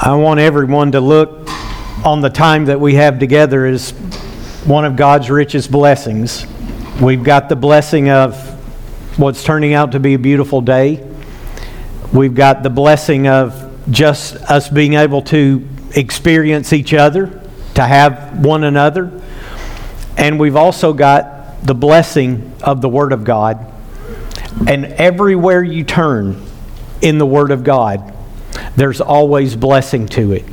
I want everyone to look on the time that we have together as one of God's richest blessings. We've got the blessing of what's turning out to be a beautiful day. We've got the blessing of just us being able to experience each other, to have one another. And we've also got the blessing of the Word of God. And everywhere you turn in the Word of God, there's always blessing to it.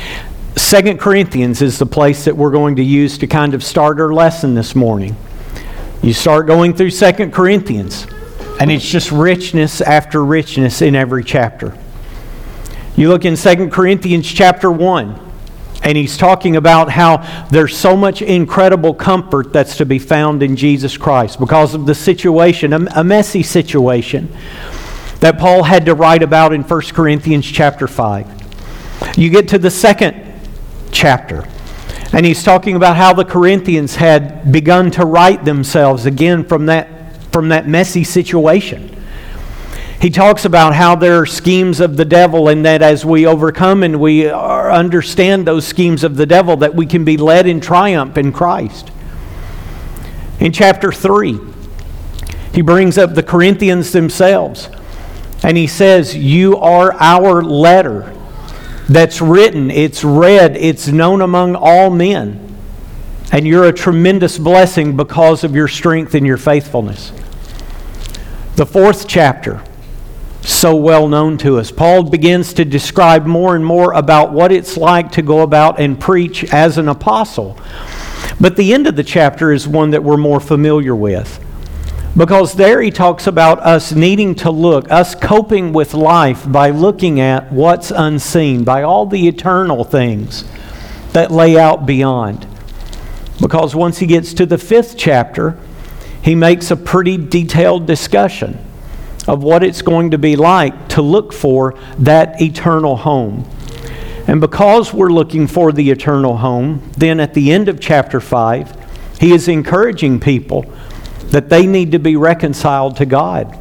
2 Corinthians is the place that we're going to use to kind of start our lesson this morning. You start going through 2 Corinthians, and it's just richness after richness in every chapter. You look in 2 Corinthians chapter 1, and he's talking about how there's so much incredible comfort that's to be found in Jesus Christ because of the situation, a messy situation that Paul had to write about in 1 Corinthians chapter 5. You get to the second chapter, and he's talking about how the Corinthians had begun to right themselves again from that messy situation. He talks about how there are schemes of the devil, and that as we overcome and we understand those schemes of the devil, that we can be led in triumph in Christ. In chapter 3, he brings up the Corinthians themselves. And he says, you are our letter that's written, it's read, it's known among all men. And you're a tremendous blessing because of your strength and your faithfulness. The fourth chapter, so well known to us. Paul begins to describe more and more about what it's like to go about and preach as an apostle. But the end of the chapter is one that we're more familiar with. Because there he talks about us needing to look, us coping with life by looking at what's unseen, by all the eternal things that lay out beyond. Because once he gets to the fifth chapter, he makes a pretty detailed discussion of what it's going to be like to look for that eternal home. And because we're looking for the eternal home, then at the end of chapter 5, he is encouraging people that they need to be reconciled to God.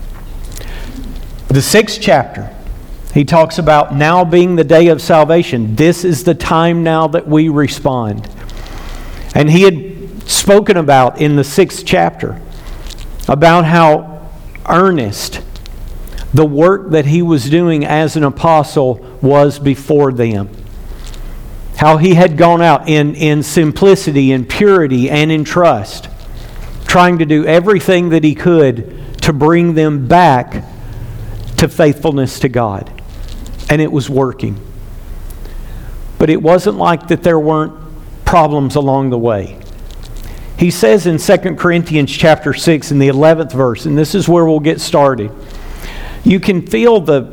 The sixth chapter, he talks about now being the day of salvation. This is the time now that we respond. And he had spoken about in the sixth chapter about how earnest the work that he was doing as an apostle was before them. How he had gone out in simplicity, in purity, and in trust, trying to do everything that he could to bring them back to faithfulness to God. And it was working. But it wasn't like that there weren't problems along the way. He says in 2 Corinthians chapter 6 in the 11th verse, and this is where we'll get started. You can feel the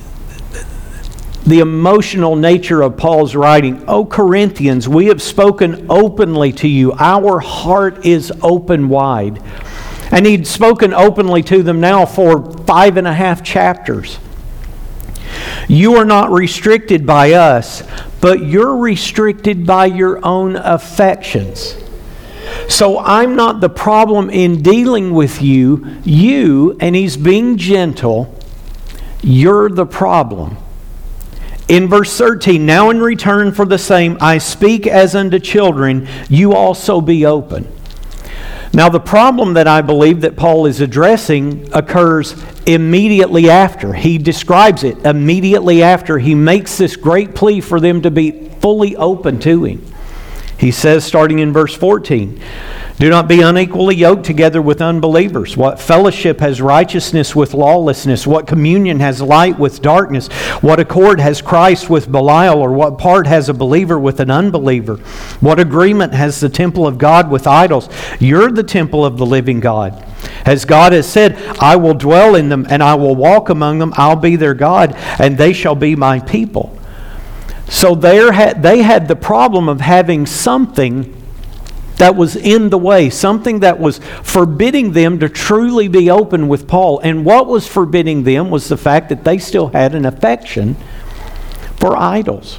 emotional nature of Paul's writing. O Corinthians, we have spoken openly to you. Our heart is open wide. And he'd spoken openly to them now for 5.5 chapters. You are not restricted by us, but you're restricted by your own affections. So I'm not the problem in dealing with you. And he's being gentle, you're the problem. In verse 13, now in return for the same, I speak as unto children, you also be open. Now the problem that I believe that Paul is addressing occurs immediately after. He describes it immediately after he makes this great plea for them to be fully open to him. He says, starting in verse 14, do not be unequally yoked together with unbelievers. What fellowship has righteousness with lawlessness? What communion has light with darkness? What accord has Christ with Belial? Or what part has a believer with an unbeliever? What agreement has the temple of God with idols? You're the temple of the living God. As God has said, I will dwell in them and I will walk among them. I'll be their God and they shall be my people. So they had the problem of having something that was in the way, something that was forbidding them to truly be open with Paul. And what was forbidding them was the fact that they still had an affection for idols.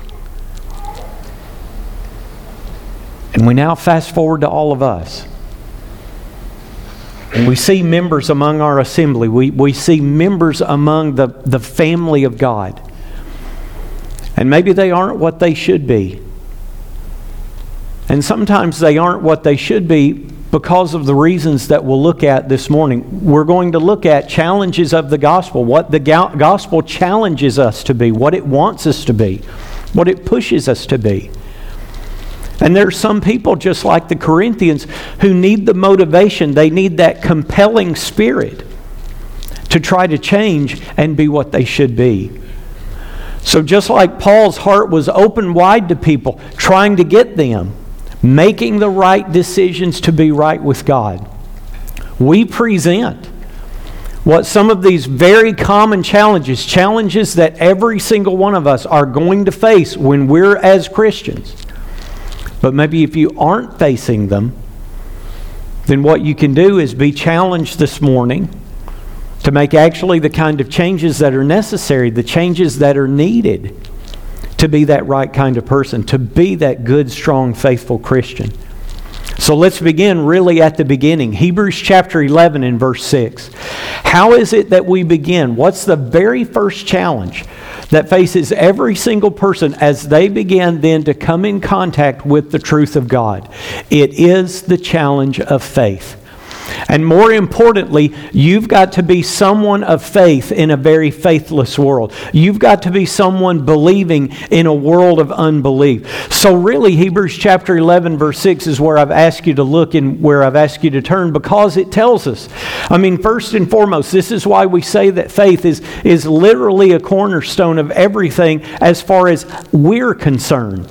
And we now fast forward to all of us. And we see members among our assembly. We see members among the family of God. And maybe they aren't what they should be. And sometimes they aren't what they should be because of the reasons that we'll look at this morning. We're going to look at challenges of the gospel, what the gospel challenges us to be, what it wants us to be, what it pushes us to be. And there are some people, just like the Corinthians, who need the motivation. They need that compelling spirit to try to change and be what they should be. So just like Paul's heart was open wide to people, trying to get them, making the right decisions to be right with God, we present what some of these very common challenges that every single one of us are going to face when we're as Christians. But maybe if you aren't facing them, then what you can do is be challenged this morning to make actually the kind of changes that are necessary, the changes that are needed to be that right kind of person, to be that good, strong, faithful Christian. So let's begin really at the beginning. Hebrews chapter 11 and verse 6. How is it that we begin? What's the very first challenge that faces every single person as they begin then to come in contact with the truth of God? It is the challenge of faith. And more importantly, you've got to be someone of faith in a very faithless world. You've got to be someone believing in a world of unbelief. So really, Hebrews chapter 11, verse 6 is where I've asked you to look and where I've asked you to turn, because it tells us. I mean, first and foremost, this is why we say that faith is literally a cornerstone of everything as far as we're concerned.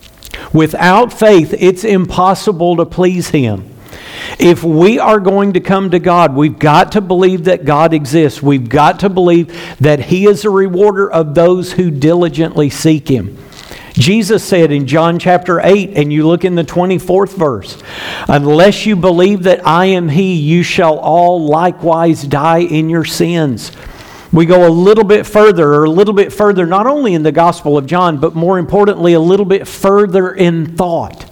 Without faith, it's impossible to please Him. If we are going to come to God, we've got to believe that God exists. We've got to believe that He is a rewarder of those who diligently seek Him. Jesus said in John chapter 8, and you look in the 24th verse, unless you believe that I am He, you shall all likewise die in your sins. We go a little bit further, not only in the Gospel of John, but more importantly, a little bit further in thought.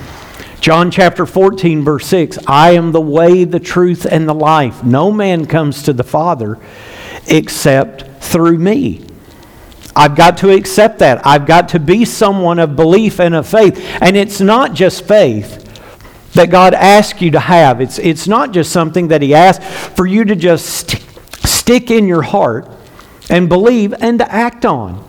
John chapter 14, verse 6, I am the way, the truth, and the life. No man comes to the Father except through me. I've got to accept that. I've got to be someone of belief and of faith. And it's not just faith that God asks you to have. It's not just something that He asks for you to just stick in your heart and believe and to act on.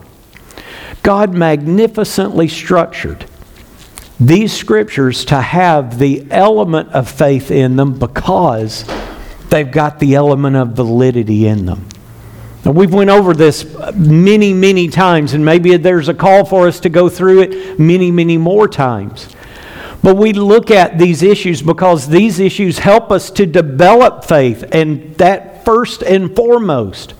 God magnificently structured these scriptures to have the element of faith in them because they've got the element of validity in them. Now, we've went over this many, many times, and maybe there's a call for us to go through it many, many more times. But we look at these issues because these issues help us to develop faith, and that first and foremost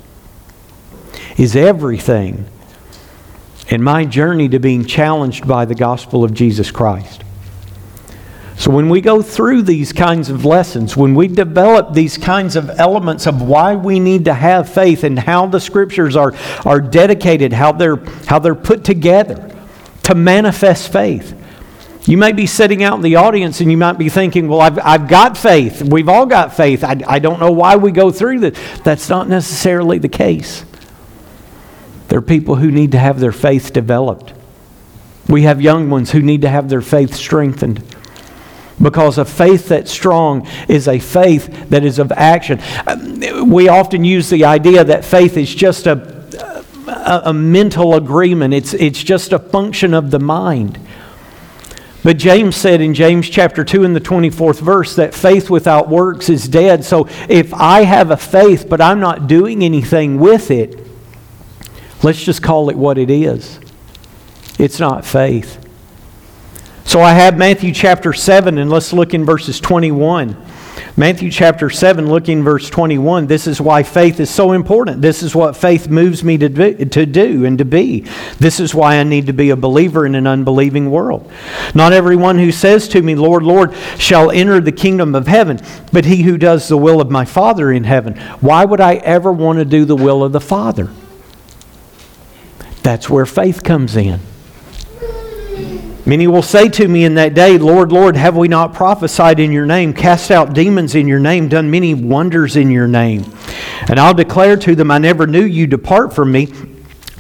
is everything in my journey to being challenged by the gospel of Jesus Christ. So when we go through these kinds of lessons, when we develop these kinds of elements of why we need to have faith and how the scriptures are dedicated, how they're put together to manifest faith. You may be sitting out in the audience and you might be thinking, well, I've got faith. We've all got faith. I don't know why we go through this. That's not necessarily the case. There are people who need to have their faith developed. We have young ones who need to have their faith strengthened. Because a faith that's strong is a faith that is of action. We often use the idea that faith is just a mental agreement. It's just a function of the mind. But James said in James chapter 2 in the 24th verse that faith without works is dead. So if I have a faith but I'm not doing anything with it, let's just call it what it is. It's not faith. So I have Matthew chapter 7, and let's look in verses 21. Matthew chapter 7, look in verse 21. This is why faith is so important. This is what faith moves me to do and to be. This is why I need to be a believer in an unbelieving world. Not everyone who says to me, Lord, Lord, shall enter the kingdom of heaven, but he who does the will of my Father in heaven. Why would I ever want to do the will of the Father? That's where faith comes in. Many will say to me in that day, Lord, Lord, have we not prophesied in your name, cast out demons in your name, done many wonders in your name? And I'll declare to them, I never knew you, depart from me,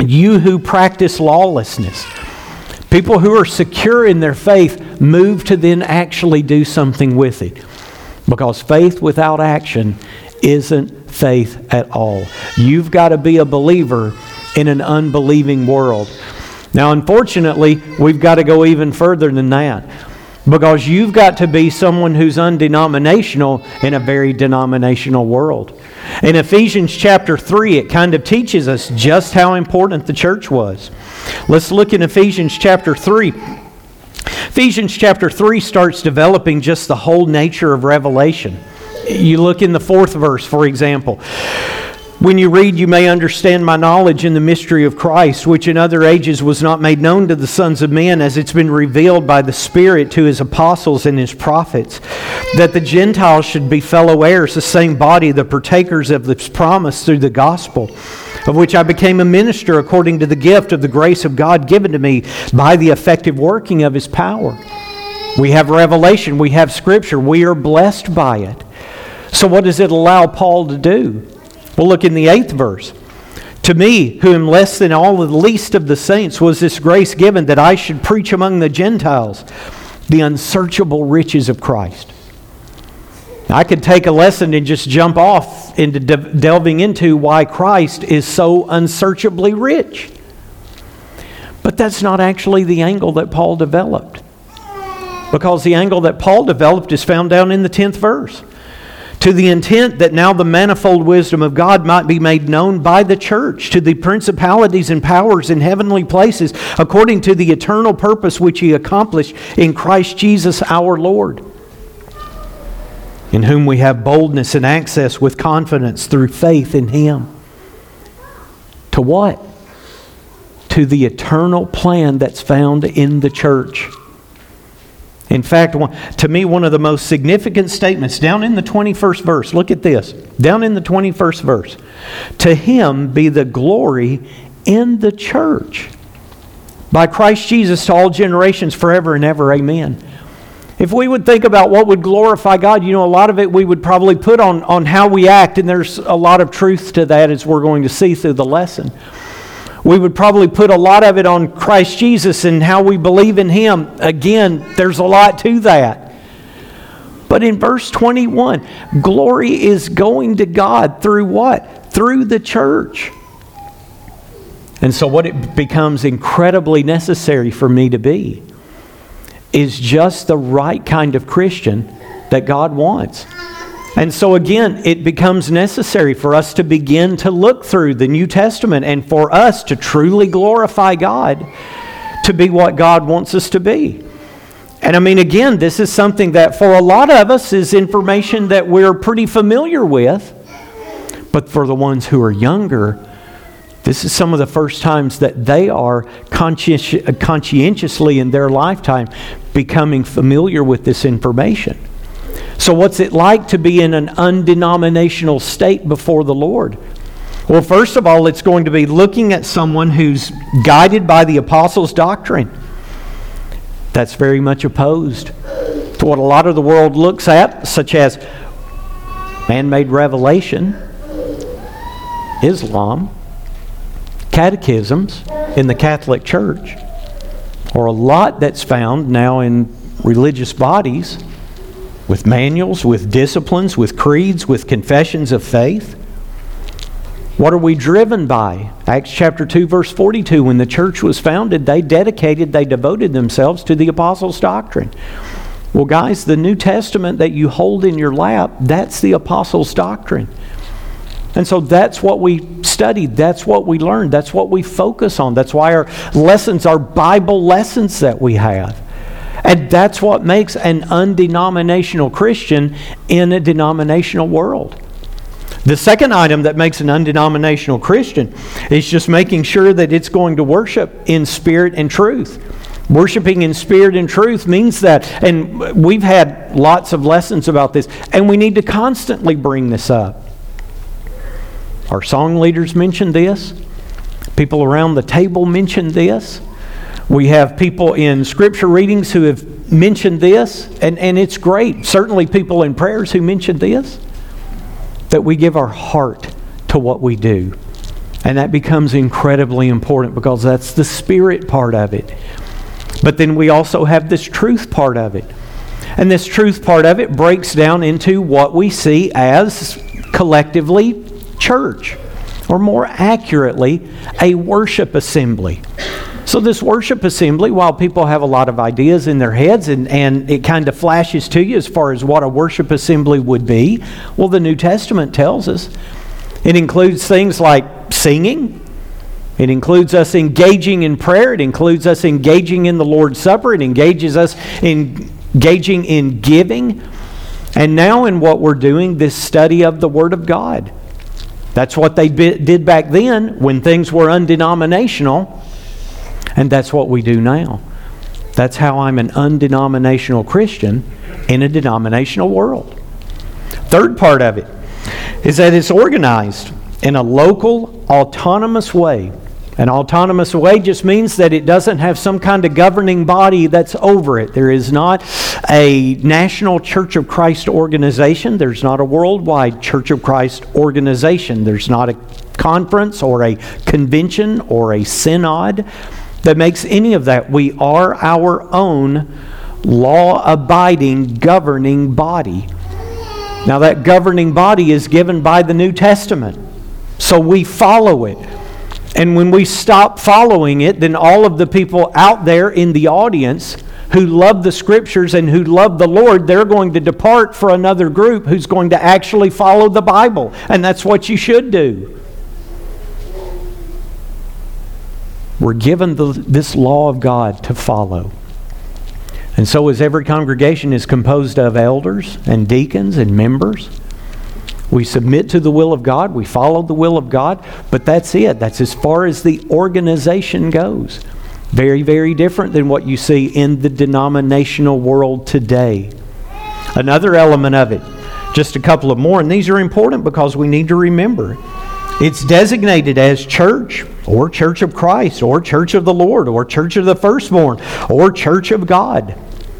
You who practice lawlessness. People who are secure in their faith move to then actually do something with it. Because faith without action isn't faith at all. You've got to be a believer in an unbelieving world. Now, unfortunately, we've got to go even further than that. Because you've got to be someone who's undenominational in a very denominational world. In Ephesians chapter 3, it kind of teaches us just how important the church was. Let's look in Ephesians chapter 3. Ephesians chapter 3 starts developing just the whole nature of revelation. You look in the 4th verse, for example. When you read, you may understand my knowledge in the mystery of Christ, which in other ages was not made known to the sons of men, as it's been revealed by the Spirit to His apostles and His prophets, that the Gentiles should be fellow heirs, the same body, the partakers of this promise through the gospel, of which I became a minister according to the gift of the grace of God given to me by the effective working of His power. We have revelation, we have Scripture, we are blessed by it. So what does it allow Paul to do? Well, look in the 8th verse. To me, who am less than all the least of the saints, was this grace given that I should preach among the Gentiles the unsearchable riches of Christ. I could take a lesson and just jump off into delving into why Christ is so unsearchably rich. But that's not actually the angle that Paul developed. Because the angle that Paul developed is found down in the 10th verse. To the intent that now the manifold wisdom of God might be made known by the church to the principalities and powers in heavenly places, according to the eternal purpose which He accomplished in Christ Jesus our Lord, in whom we have boldness and access with confidence through faith in Him. To what? To the eternal plan that's found in the church. In fact, to me, one of the most significant statements, down in the 21st verse, look at this, down in the 21st verse, to Him be the glory in the church, by Christ Jesus to all generations forever and ever, amen. If we would think about what would glorify God, a lot of it we would probably put on how we act, and there's a lot of truth to that as we're going to see through the lesson. We would probably put a lot of it on Christ Jesus and how we believe in Him. Again, there's a lot to that. But in verse 21, glory is going to God through what? Through the church. And so what it becomes incredibly necessary for me to be is just the right kind of Christian that God wants. And so again, it becomes necessary for us to begin to look through the New Testament and for us to truly glorify God, to be what God wants us to be. And again, this is something that for a lot of us is information that we're pretty familiar with. But for the ones who are younger, this is some of the first times that they are conscientiously in their lifetime becoming familiar with this information. So what's it like to be in an undenominational state before the Lord? Well, first of all, it's going to be looking at someone who's guided by the apostles' doctrine. That's very much opposed to what a lot of the world looks at, such as man-made revelation, Islam, catechisms in the Catholic Church, or a lot that's found now in religious bodies with manuals, with disciplines, with creeds, with confessions of faith. What are we driven by? Acts chapter 2, verse 42, when the church was founded, they devoted themselves to the apostles' doctrine. Well, guys, the New Testament that you hold in your lap, that's the apostles' doctrine. And so that's what we study, that's what we learn, that's what we focus on. That's why our lessons are Bible lessons that we have. And that's what makes an undenominational Christian in a denominational world. The second item that makes an undenominational Christian is just making sure that it's going to worship in spirit and truth. Worshiping in spirit and truth means that, and we've had lots of lessons about this, and we need to constantly bring this up. Our song leaders mentioned this. People around the table mentioned this. We have people in scripture readings who have mentioned this, and it's great. Certainly people in prayers who mentioned this, that we give our heart to what we do. And that becomes incredibly important because that's the spirit part of it. But then we also have this truth part of it. And this truth part of it breaks down into what we see as collectively church, or more accurately, a worship assembly. So this worship assembly, while people have a lot of ideas in their heads and it kind of flashes to you as far as what a worship assembly would be, well, the New Testament tells us it includes things like singing. It includes us engaging in prayer. It includes us engaging in the Lord's Supper. It engages us in engaging in giving. And now in what we're doing, this study of the Word of God. That's what they did back then when things were undenominational. And that's what we do now. That's how I'm an undenominational Christian in a denominational world. Third part of it is that it's organized in a local, autonomous way. An autonomous way just means that it doesn't have some kind of governing body that's over it. There is not a National Church of Christ organization. There's not a worldwide Church of Christ organization. There's not a conference or a convention or a synod that makes any of that. We are our own law-abiding governing body. Now that governing body is given by the New Testament, so we follow it. And when we stop following it, then all of the people out there in the audience who love the Scriptures and who love the Lord, they're going to depart for another group who's going to actually follow the Bible. And that's what you should do. We're given this law of God to follow. And so as every congregation is composed of elders and deacons and members, we submit to the will of God, we follow the will of God, but that's it. That's as far as the organization goes. Very, very different than what you see in the denominational world today. Another element of it, just a couple of more, and these are important because we need to remember. It's designated as church, or Church of Christ, or Church of the Lord, or Church of the Firstborn, or Church of God.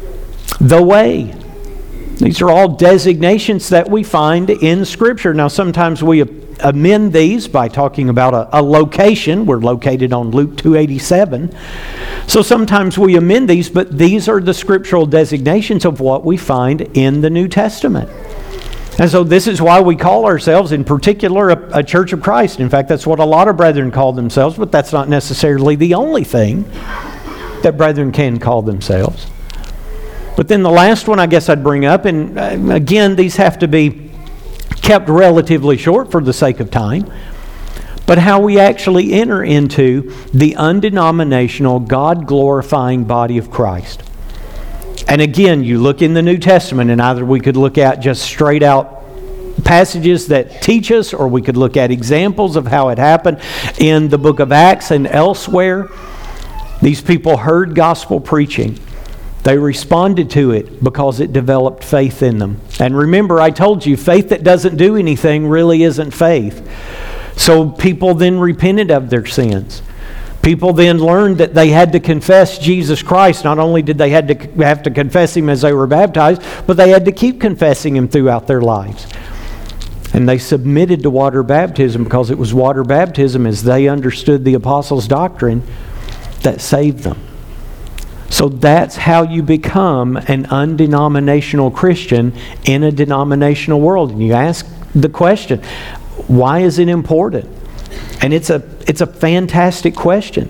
The Way. These are all designations that we find in Scripture. Now, sometimes we amend these by talking about a location. We're located on Luke 287. So sometimes we amend these, but these are the scriptural designations of what we find in the New Testament. And so this is why we call ourselves, in particular, a Church of Christ. In fact, that's what a lot of brethren call themselves, but that's not necessarily the only thing that brethren can call themselves. But then the last one I guess I'd bring up, and again, these have to be kept relatively short for the sake of time, but how we actually enter into the undenominational, God-glorifying body of Christ. And again, you look in the New Testament, and either we could look at just straight out passages that teach us, or we could look at examples of how it happened in the book of Acts and elsewhere. These people heard gospel preaching. They responded to it because it developed faith in them. And remember, I told you, faith that doesn't do anything really isn't faith. So people then repented of their sins. People then learned that they had to confess Jesus Christ. Not only did they have to confess Him as they were baptized, but they had to keep confessing Him throughout their lives. And they submitted to water baptism because it was water baptism, as they understood the apostles' doctrine, that saved them. So that's how you become an undenominational Christian in a denominational world. And you ask the question, why is it important? And it's a fantastic question.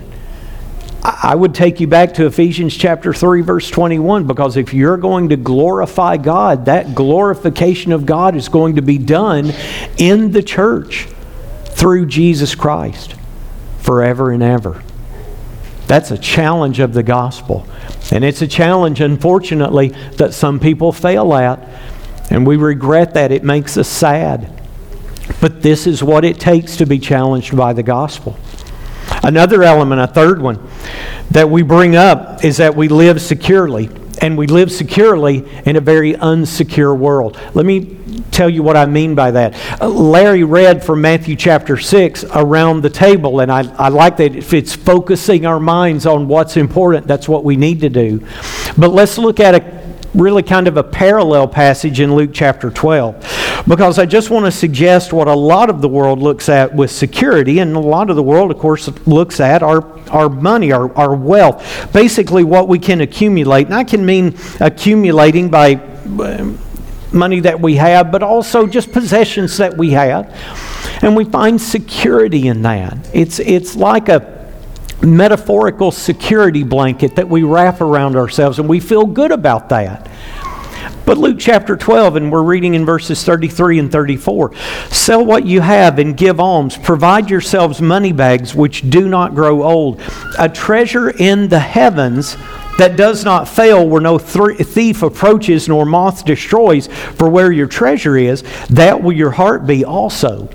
I would take you back to Ephesians chapter 3, verse 21, because if you're going to glorify God, that glorification of God is going to be done in the church through Jesus Christ forever and ever. That's a challenge of the gospel. And it's a challenge, unfortunately, that some people fail at. And we regret that. It makes us sad. But this is what it takes to be challenged by the gospel. Another element, a third one, that we bring up is that we live securely. And we live securely in a very unsecure world. Let me tell you what I mean by that. Larry read from Matthew chapter 6 around the table, and I like that if it's focusing our minds on what's important, that's what we need to do. But let's look at a really kind of a parallel passage in Luke chapter 12. Because I just want to suggest what a lot of the world looks at with security, and a lot of the world, of course, looks at our money, our wealth. Basically what we can accumulate. And I can mean accumulating by money that we have, but also just possessions that we have. And we find security in that. It's like a metaphorical security blanket that we wrap around ourselves, and we feel good about that. But Luke chapter 12, and we're reading in verses 33 and 34, sell what you have and give alms. Provide yourselves money bags which do not grow old, a treasure in the heavens that does not fail, where no thief approaches nor moth destroys. For where your treasure is, that will your heart be also.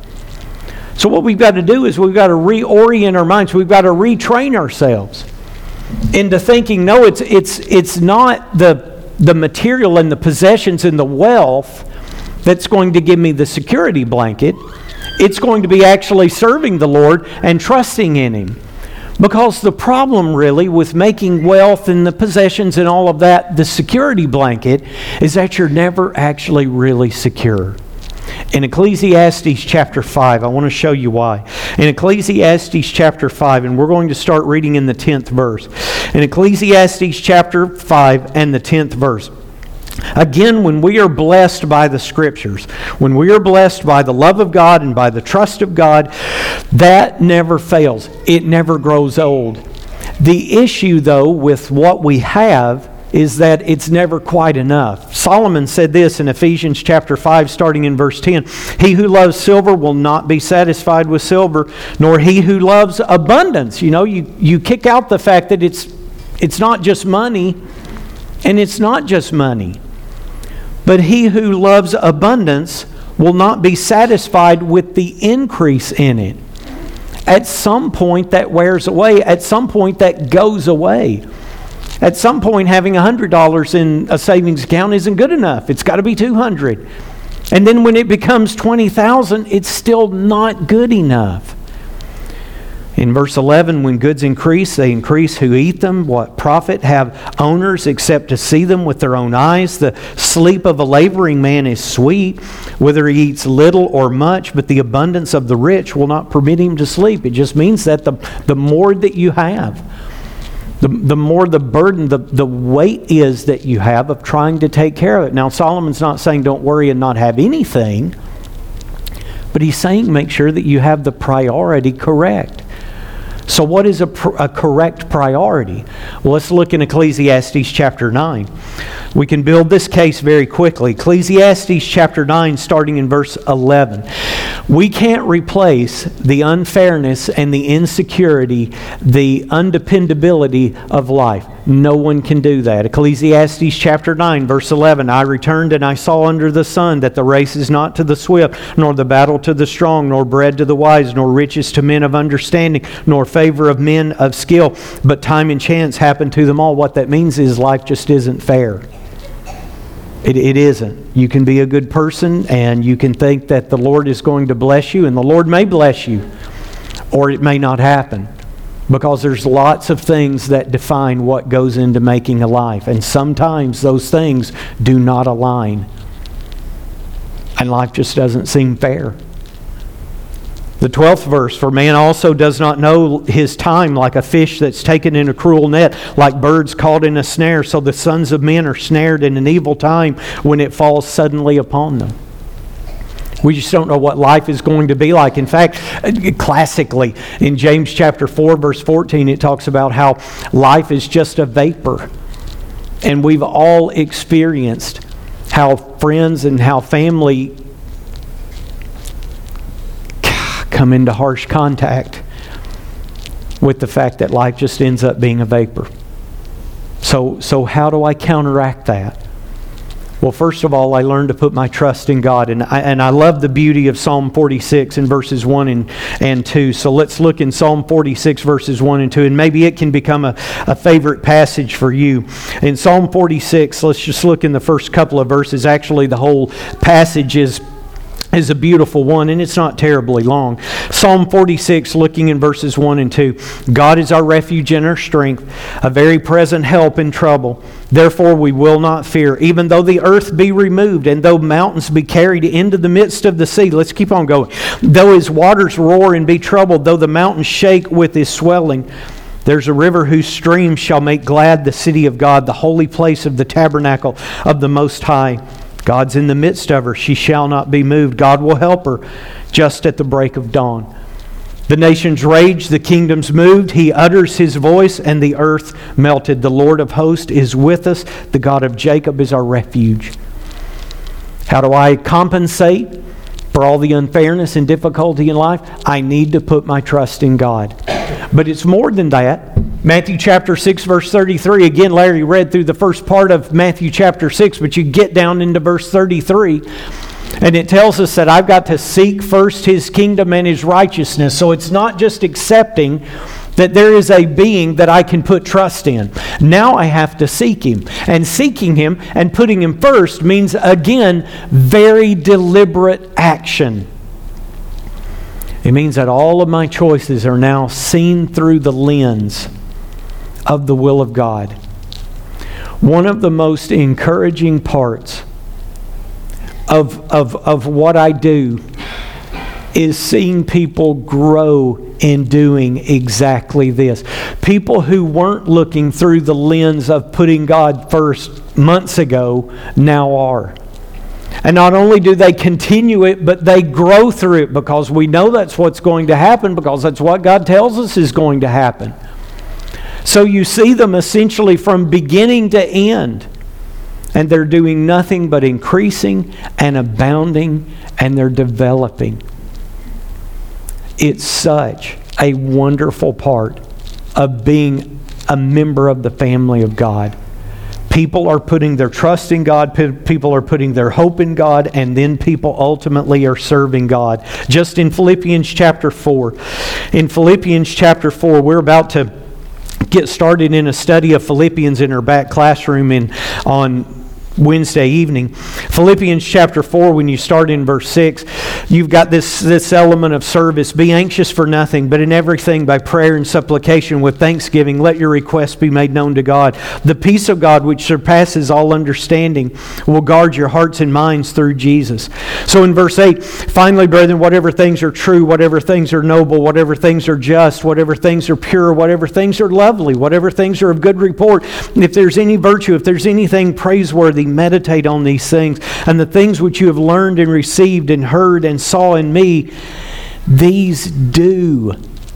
So what we've got to do is we've got to reorient our minds. We've got to retrain ourselves into thinking, no, it's not the material and the possessions and the wealth that's going to give me the security blanket. It's going to be actually serving the Lord and trusting in Him. Because the problem really with making wealth and the possessions and all of that the security blanket is that you're never actually really secure. In Ecclesiastes chapter 5, I want to show you why. In Ecclesiastes chapter 5, and we're going to start reading in the 10th verse. In Ecclesiastes chapter 5 and the 10th verse. Again, when we are blessed by the Scriptures, when we are blessed by the love of God and by the trust of God, that never fails. It never grows old. The issue, though, with what we have is that it's never quite enough. Solomon said this in Ephesians chapter 5, starting in verse 10. He who loves silver will not be satisfied with silver, nor he who loves abundance. You know, you kick out the fact that it's not just money, and it's not just money. But he who loves abundance will not be satisfied with the increase in it. At some point that wears away. At some point that goes away. At some point having $100 in a savings account isn't good enough. It's got to be $200. And then when it becomes $20,000, it's still not good enough. In verse 11, when goods increase, they increase who eat them. What profit have owners except to see them with their own eyes? The sleep of a laboring man is sweet, whether he eats little or much, but the abundance of the rich will not permit him to sleep. It just means that the more that you have, the more the burden, the weight is that you have of trying to take care of it. Now, Solomon's not saying don't worry and not have anything, but he's saying make sure that you have the priority correct. So what is a correct priority? Well, let's look in Ecclesiastes chapter 9. We can build this case very quickly. Ecclesiastes chapter 9, starting in verse 11. We can't replace the unfairness and the insecurity, the undependability of life. No one can do that. Ecclesiastes chapter 9, verse 11. I returned and I saw under the sun that the race is not to the swift, nor the battle to the strong, nor bread to the wise, nor riches to men of understanding, nor favor of men of skill. But time and chance happen to them all. What that means is life just isn't fair. It isn't. You can be a good person and you can think that the Lord is going to bless you, and the Lord may bless you, or it may not happen. Because there's lots of things that define what goes into making a life. And sometimes those things do not align. And life just doesn't seem fair. The 12th verse, for man also does not know his time, like a fish that's taken in a cruel net, like birds caught in a snare. So the sons of men are snared in an evil time when it falls suddenly upon them. We just don't know what life is going to be like. In fact, classically, in James chapter 4, verse 14, it talks about how life is just a vapor. And we've all experienced how friends and how family come into harsh contact with the fact that life just ends up being a vapor. So how do I counteract that? Well, first of all, I learned to put my trust in God. And I love the beauty of Psalm 46 in verses 1 and 2. So let's look in Psalm 46 verses 1 and 2. And maybe it can become a favorite passage for you. In Psalm 46, let's just look in the first couple of verses. Actually, the whole passage is is a beautiful one, and it's not terribly long. Psalm 46, looking in verses 1 and 2. God is our refuge and our strength, a very present help in trouble. Therefore we will not fear, even though the earth be removed, and though mountains be carried into the midst of the sea. Let's keep on going. Though his waters roar and be troubled, though the mountains shake with his swelling. There's a river whose streams shall make glad the city of God, the holy place of the tabernacle of the Most High. God's in the midst of her. She shall not be moved. God will help her just at the break of dawn. The nations raged, the kingdoms moved. He utters his voice, and the earth melted. The Lord of hosts is with us. The God of Jacob is our refuge. How do I compensate for all the unfairness and difficulty in life? I need to put my trust in God. But it's more than that. Matthew chapter 6, verse 33. Again, Larry read through the first part of Matthew chapter 6, but you get down into verse 33, and it tells us that I've got to seek first His kingdom and His righteousness. So it's not just accepting that there is a being that I can put trust in. Now I have to seek Him. And seeking Him and putting Him first means, again, very deliberate action. It means that all of my choices are now seen through the lens of the will of God. One of the most encouraging parts of what I do is seeing people grow in doing exactly this. People who weren't looking through the lens of putting God first months ago now are. And not only do they continue it, but they grow through it, because we know that's what's going to happen, because that's what God tells us is going to happen. So you see them essentially from beginning to end, and they're doing nothing but increasing and abounding, and they're developing. It's such a wonderful part of being a member of the family of God. People are putting their trust in God, people are putting their hope in God, and then people ultimately are serving God. Just in Philippians chapter 4. In Philippians chapter 4, we're about to get started in a study of Philippians in our back classroom on Wednesday evening. Philippians chapter 4, when you start in verse 6, you've got this element of service. Be anxious for nothing, but in everything by prayer and supplication with thanksgiving, let your requests be made known to God. The peace of God, which surpasses all understanding, will guard your hearts and minds through Jesus. So in verse 8, finally, brethren, whatever things are true, whatever things are noble, whatever things are just, whatever things are pure, whatever things are lovely, whatever things are of good report, if there's any virtue, if there's anything praiseworthy, meditate on these things. And the things which you have learned and received and heard and saw in me, these do.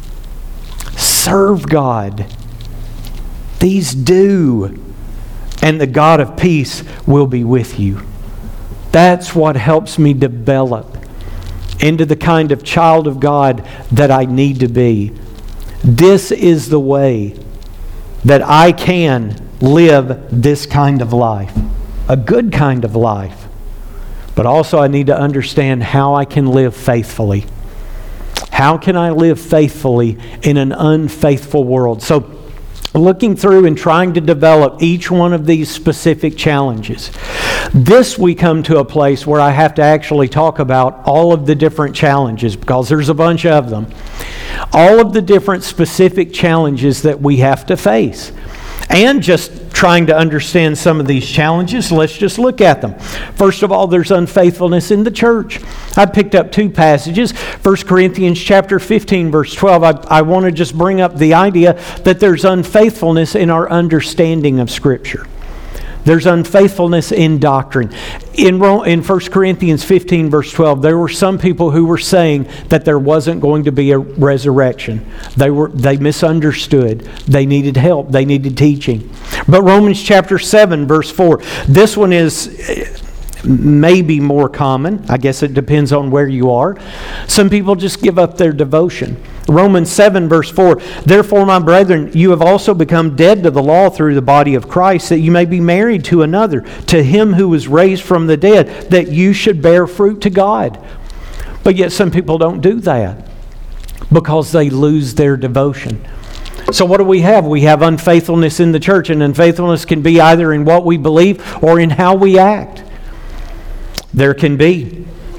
Serve God. These do. And the God of peace will be with you. That's what helps me develop into the kind of child of God that I need to be. This is the way that I can live this kind of life. A good kind of life. But also I need to understand how I can live faithfully. How can I live faithfully in an unfaithful world? So looking through and trying to develop each one of these specific challenges. This we come to a place where I have to actually talk about all of the different challenges, because there's a bunch of them. All of the different specific challenges that we have to face. And just trying to understand some of these challenges, let's just look at them. First of all, there's unfaithfulness in the church. I picked up two passages. 1 Corinthians chapter 15, verse 12. I want to just bring up the idea that there's unfaithfulness in our understanding of Scripture. There's unfaithfulness in doctrine. In 1 Corinthians 15, verse 12, there were some people who were saying that there wasn't going to be a resurrection. They misunderstood. They needed help. They needed teaching. But Romans chapter 7, verse 4, this one is maybe more common. I guess it depends on where you are. Some people just give up their devotion. Romans 7 verse 4, therefore, my brethren, you have also become dead to the law through the body of Christ, that you may be married to another, to him who was raised from the dead, that you should bear fruit to God. But yet some people don't do that because they lose their devotion. So what do we have? We have unfaithfulness in the church, and unfaithfulness can be either in what we believe or in how we act. There can be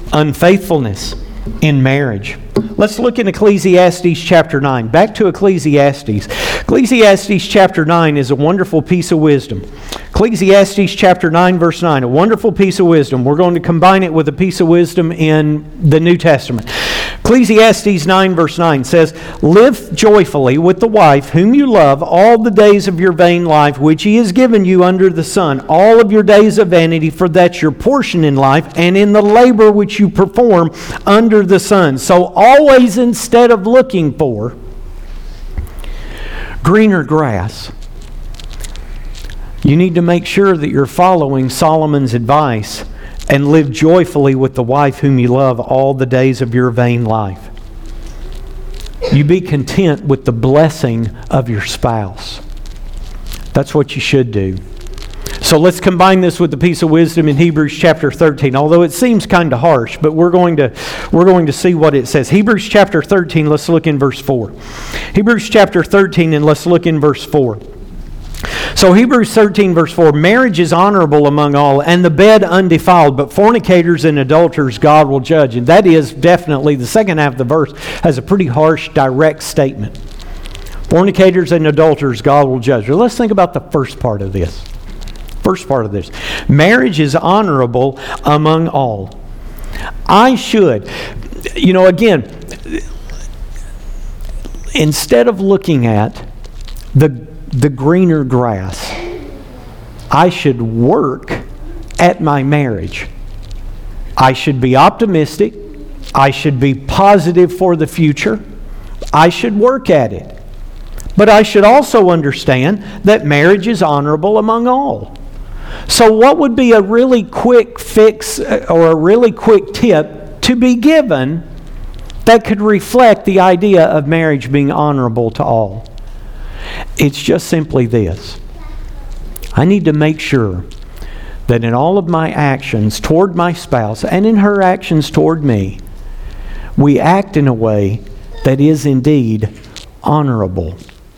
unfaithfulness in marriage. Let's look in Ecclesiastes chapter 9. Back to Ecclesiastes. Ecclesiastes chapter 9 is a wonderful piece of wisdom. Ecclesiastes chapter 9 verse 9, a wonderful piece of wisdom. We're going to combine it with a piece of wisdom in the New Testament. Ecclesiastes 9 verse 9 says, "Live joyfully with the wife whom you love all the days of your vain life, which he has given you under the sun, all of your days of vanity, for that's your portion in life, and in the labor which you perform under the sun." So always, instead of looking for greener grass, you need to make sure that you're following Solomon's advice and live joyfully with the wife whom you love all the days of your vain life. You be content with the blessing of your spouse. That's what you should do. So let's combine this with the piece of wisdom in Hebrews chapter 13. Although it seems kind of harsh, but we're going to see what it says. Hebrews chapter 13, let's look in verse 4. Hebrews chapter 13, and let's look in verse 4. So Hebrews 13 verse 4, "Marriage is honorable among all, and the bed undefiled, but fornicators and adulterers God will judge." And that is definitely, the second half of the verse has a pretty harsh, direct statement. Fornicators and adulterers God will judge. Well, let's think about the first part of this. First part of this. Marriage is honorable among all. I should, again, instead of looking at the greener grass, I should work at my marriage. I should be optimistic. I should be positive for the future. I should work at it. But I should also understand that marriage is honorable among all. So what would be a really quick fix or a really quick tip to be given that could reflect the idea of marriage being honorable to all? It's just simply this. I need to make sure that in all of my actions toward my spouse and in her actions toward me, we act in a way that is indeed honorable.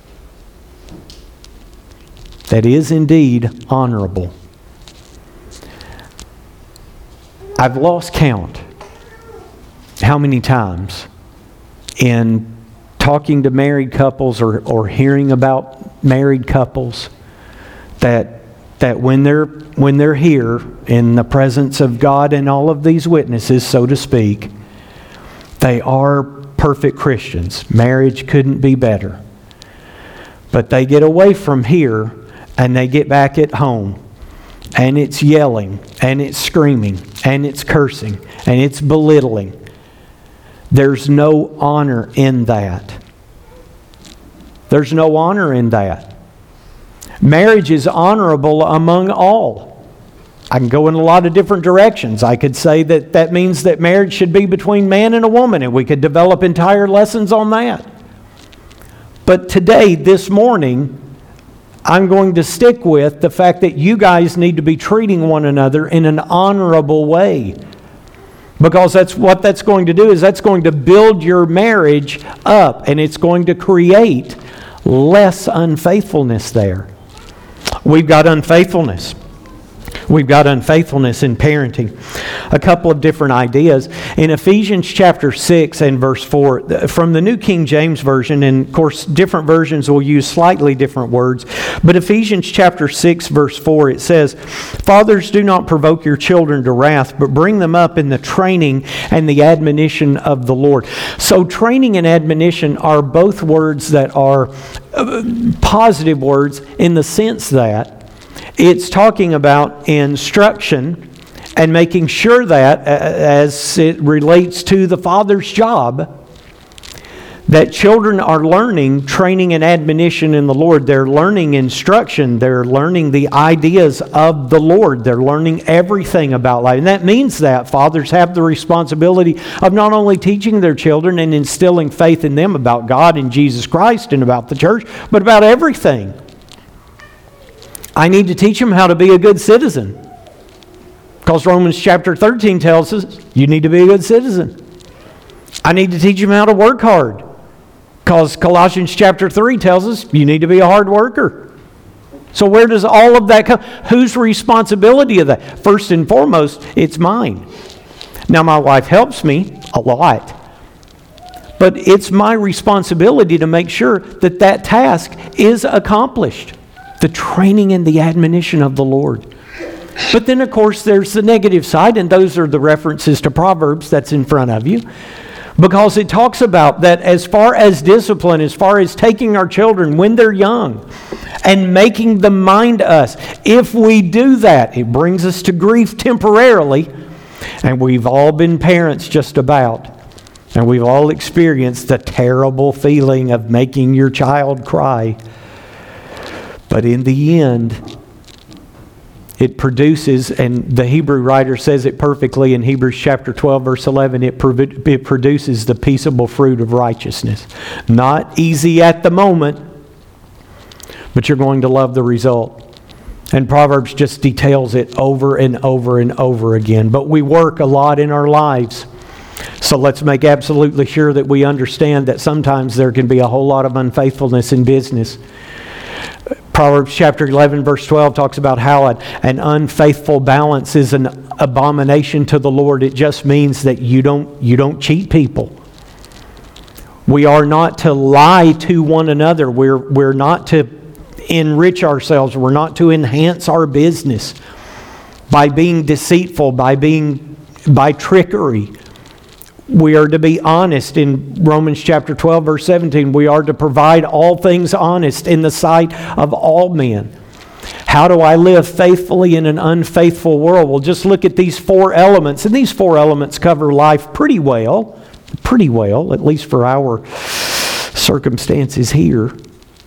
That is indeed honorable. I've lost count how many times in talking to married couples or hearing about married couples that when they're here in the presence of God and all of these witnesses, so to speak, they are perfect Christians. Marriage couldn't be better. But they get away from here and they get back at home, and it's yelling, and it's screaming, and it's cursing, and it's belittling. There's no honor in that. There's no honor in that. Marriage is honorable among all. I can go in a lot of different directions. I could say that means that marriage should be between man and a woman, and we could develop entire lessons on that. But today, this morning, I'm going to stick with the fact that you guys need to be treating one another in an honorable way. Because that's what that's going to do, is that's going to build your marriage up, and it's going to create less unfaithfulness there. We've got unfaithfulness. We've got unfaithfulness in parenting. A couple of different ideas. In Ephesians chapter 6 and verse 4, from the New King James Version, and of course different versions will use slightly different words, but Ephesians chapter 6 verse 4, it says, "Fathers, do not provoke your children to wrath, but bring them up in the training and the admonition of the Lord." So training and admonition are both words that are positive words in the sense that it's talking about instruction and making sure that, as it relates to the father's job, that children are learning training and admonition in the Lord. They're learning instruction. They're learning the ideas of the Lord. They're learning everything about life. And that means that fathers have the responsibility of not only teaching their children and instilling faith in them about God and Jesus Christ and about the church, but about everything. I need to teach them how to be a good citizen. Because Romans chapter 13 tells us you need to be a good citizen. I need to teach them how to work hard. Because Colossians chapter 3 tells us you need to be a hard worker. So where does all of that come? Whose responsibility is that? First and foremost, it's mine. Now, my wife helps me a lot, but it's my responsibility to make sure that that task is accomplished. The training and the admonition of the Lord. But then, of course, there's the negative side, and those are the references to Proverbs that's in front of you. Because it talks about that as far as discipline, as far as taking our children when they're young and making them mind us, if we do that, it brings us to grief temporarily. And we've all been parents just about. And we've all experienced the terrible feeling of making your child cry. But in the end, it produces, and the Hebrew writer says it perfectly in Hebrews chapter 12, verse 11, it produces the peaceable fruit of righteousness. Not easy at the moment, but you're going to love the result. And Proverbs just details it over and over and over again. But we work a lot in our lives. So let's make absolutely sure that we understand that sometimes there can be a whole lot of unfaithfulness in business. Proverbs chapter 11 verse 12 talks about how an unfaithful balance is an abomination to the Lord. It just means that you don't cheat people. We are not to lie to one another. We're not to enrich ourselves. We're not to enhance our business by being deceitful, by trickery. We are to be honest. In Romans chapter 12, verse 17, we are to provide all things honest in the sight of all men. How do I live faithfully in an unfaithful world? Well, just look at these 4 elements. And these 4 elements cover life pretty well, at least for our circumstances here.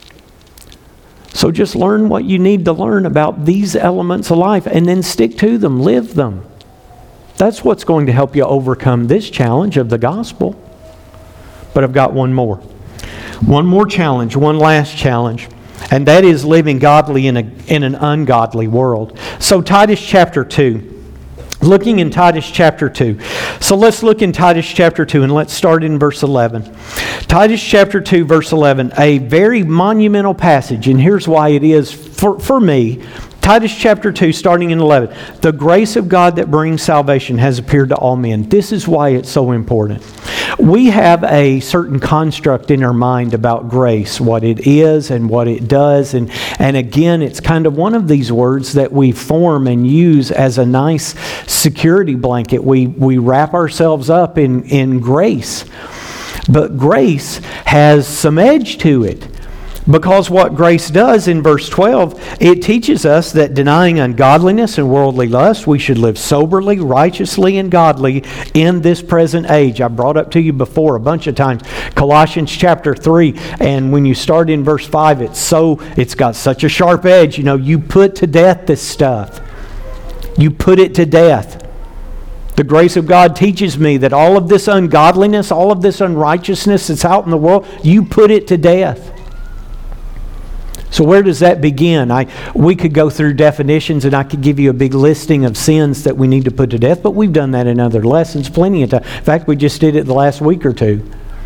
So just learn what you need to learn about these elements of life and then stick to them, live them. That's what's going to help you overcome this challenge of the gospel. But I've got one more. One more challenge, one last challenge. And that is living godly in an ungodly world. So Titus chapter 2. Looking in Titus chapter 2. So let's look in Titus chapter 2 and let's start in verse 11. Titus chapter 2 verse 11. A very monumental passage. And here's why it is for me. Titus chapter 2, starting in 11. The grace of God that brings salvation has appeared to all men. This is why it's so important. We have a certain construct in our mind about grace, what it is and what it does. And again, it's kind of one of these words that we form and use as a nice security blanket. We wrap ourselves up in grace. But grace has some edge to it. Because what grace does in verse 12, it teaches us that denying ungodliness and worldly lust, we should live soberly, righteously, and godly in this present age. I brought up to you before a bunch of times Colossians chapter 3, and when you start in verse 5, it's got such a sharp edge. You put to death this stuff. You put it to death. The grace of God teaches me that all of this ungodliness, all of this unrighteousness that's out in the world, you put it to death. So where does that begin? We could go through definitions and I could give you a big listing of sins that we need to put to death, but we've done that in other lessons plenty of time. In fact, we just did it the last week or two.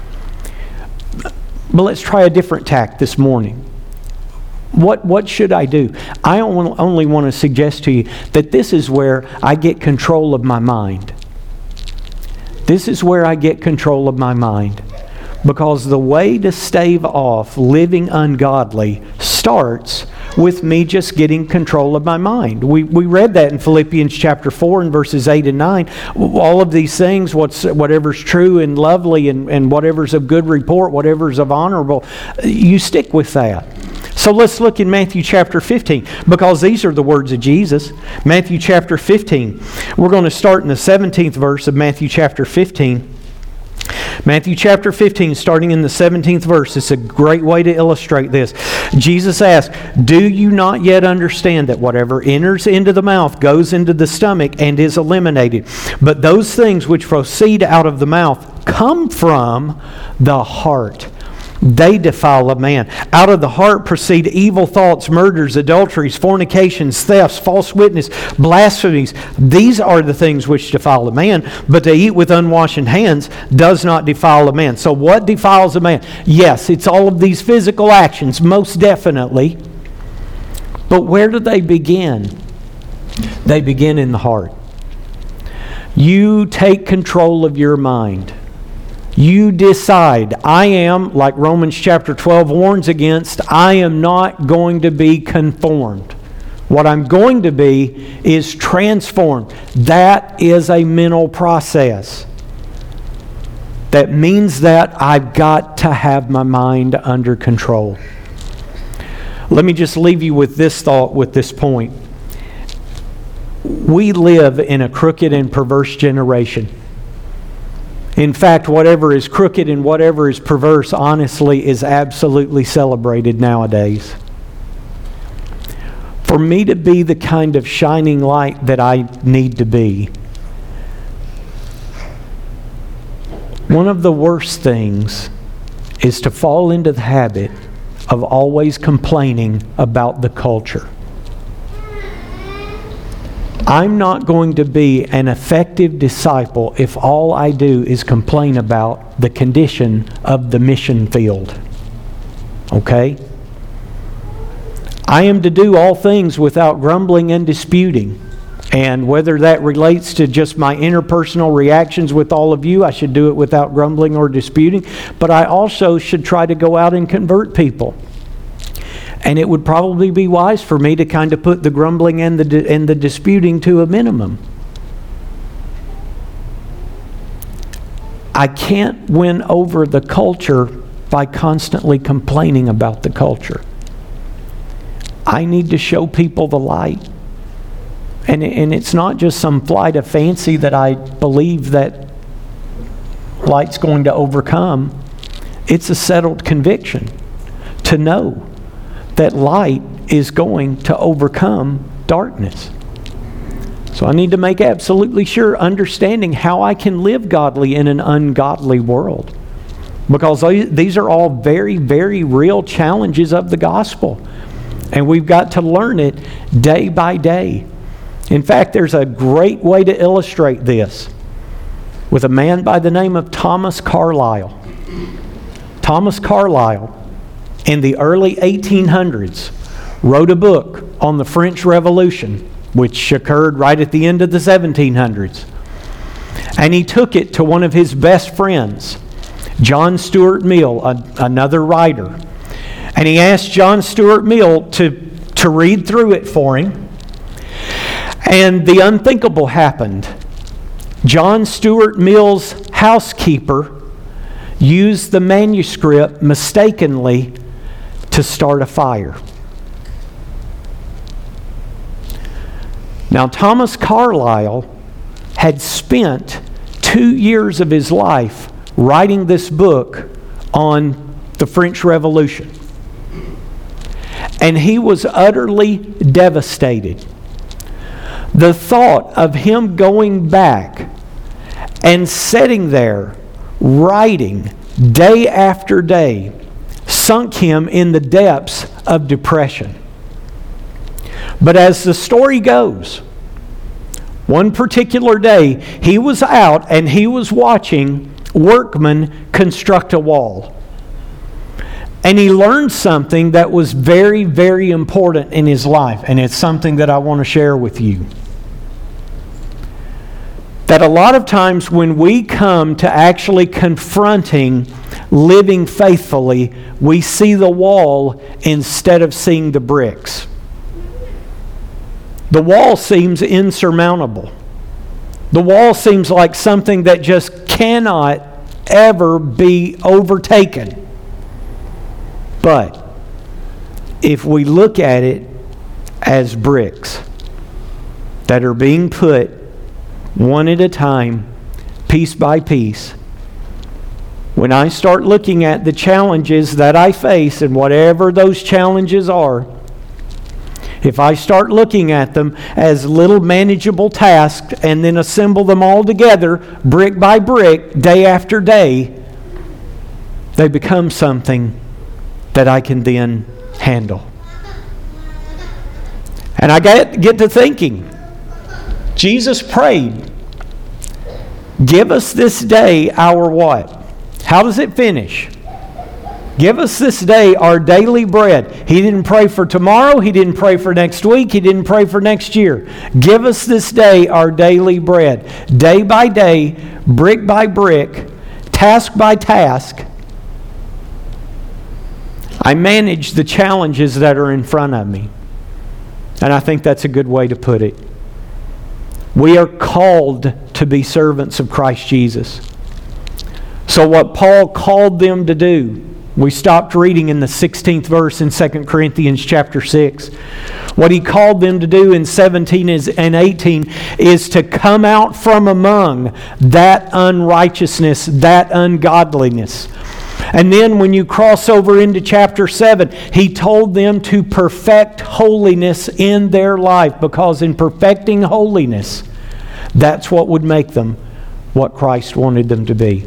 But let's try a different tack this morning. What should I do? I only want to suggest to you that this is where I get control of my mind. This is where I get control of my mind. Because the way to stave off living ungodly starts with me just getting control of my mind. We read that in Philippians chapter 4 and verses 8 and 9. All of these things, whatever's true and lovely and whatever's of good report, whatever's of honorable, you stick with that. So let's look in Matthew chapter 15, because these are the words of Jesus. Matthew chapter 15. We're going to start in the 17th verse of Matthew chapter 15. Matthew chapter 15, starting in the 17th verse. It's a great way to illustrate this. Jesus asked, "Do you not yet understand that whatever enters into the mouth goes into the stomach and is eliminated? But those things which proceed out of the mouth come from the heart. They defile a man. Out of the heart proceed evil thoughts, murders, adulteries, fornications, thefts, false witness, blasphemies. These are the things which defile a man. But to eat with unwashed hands does not defile a man." So what defiles a man? Yes, it's all of these physical actions, most definitely. But where do they begin? They begin in the heart. You take control of your mind. You decide. I am, like Romans chapter 12 warns against, I am not going to be conformed. What I'm going to be is transformed. That is a mental process. That means that I've got to have my mind under control. Let me just leave you with this thought, with this point. We live in a crooked and perverse generation. In fact, whatever is crooked and whatever is perverse, honestly, is absolutely celebrated nowadays. For me to be the kind of shining light that I need to be, one of the worst things is to fall into the habit of always complaining about the culture. I'm not going to be an effective disciple if all I do is complain about the condition of the mission field. Okay? I am to do all things without grumbling and disputing. And whether that relates to just my interpersonal reactions with all of you, I should do it without grumbling or disputing. But I also should try to go out and convert people. And it would probably be wise for me to kind of put the grumbling and the disputing to a minimum. I can't win over the culture by constantly complaining about the culture. I need to show people the light. And it's not just some flight of fancy that I believe that light's going to overcome. It's a settled conviction to know that light is going to overcome darkness. So I need to make absolutely sure, understanding how I can live godly in an ungodly world. Because these are all very, very real challenges of the gospel. And we've got to learn it day by day. In fact, there's a great way to illustrate this with a man by the name of Thomas Carlyle. Thomas Carlyle, in the early 1800s, wrote a book on the French Revolution, which occurred right at the end of the 1700s. And he took it to one of his best friends, John Stuart Mill, another writer. And he asked John Stuart Mill to read through it for him. And the unthinkable happened. John Stuart Mill's housekeeper used the manuscript mistakenly to start a fire. Now, Thomas Carlyle had spent 2 years of his life writing this book on the French Revolution. And he was utterly devastated. The thought of him going back and sitting there writing day after day sunk him in the depths of depression. But as the story goes, one particular day he was out and he was watching workmen construct a wall. And he learned something that was very, very important in his life. And it's something that I want to share with you. That a lot of times when we come to actually confronting living faithfully, we see the wall instead of seeing the bricks. The wall seems insurmountable. The wall seems like something that just cannot ever be overtaken. But if we look at it as bricks that are being put one at a time, piece by piece, when I start looking at the challenges that I face and whatever those challenges are, if I start looking at them as little manageable tasks and then assemble them all together, brick by brick, day after day, they become something that I can then handle. And I get to thinking, Jesus prayed, give us this day our what? How does it finish? Give us this day our daily bread. He didn't pray for tomorrow. He didn't pray for next week. He didn't pray for next year. Give us this day our daily bread. Day by day, brick by brick, task by task, I manage the challenges that are in front of me. And I think that's a good way to put it. We are called to be servants of Christ Jesus. So what Paul called them to do, we stopped reading in the 16th verse in 2 Corinthians chapter 6. What he called them to do in 17 and 18 is to come out from among that unrighteousness, that ungodliness. And then when you cross over into chapter 7, he told them to perfect holiness in their life, because in perfecting holiness, that's what would make them what Christ wanted them to be.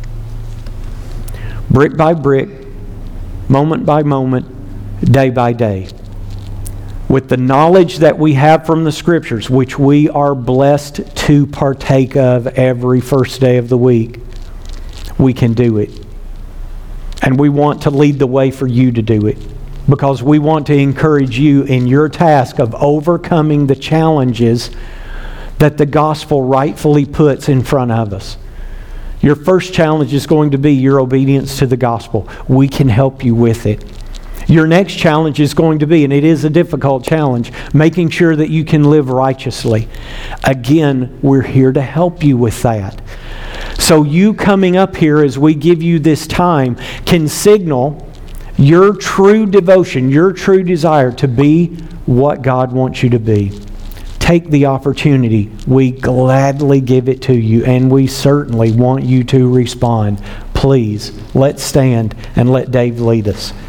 Brick by brick, moment by moment, day by day. With the knowledge that we have from the Scriptures, which we are blessed to partake of every first day of the week, we can do it. And we want to lead the way for you to do it, because we want to encourage you in your task of overcoming the challenges that the gospel rightfully puts in front of us. Your first challenge is going to be your obedience to the gospel. We can help you with it. Your next challenge is going to be, and it is a difficult challenge, making sure that you can live righteously. Again, we're here to help you with that. So you coming up here as we give you this time can signal your true devotion, your true desire to be what God wants you to be. Take the opportunity. We gladly give it to you, and we certainly want you to respond. Please, let's stand and let Dave lead us.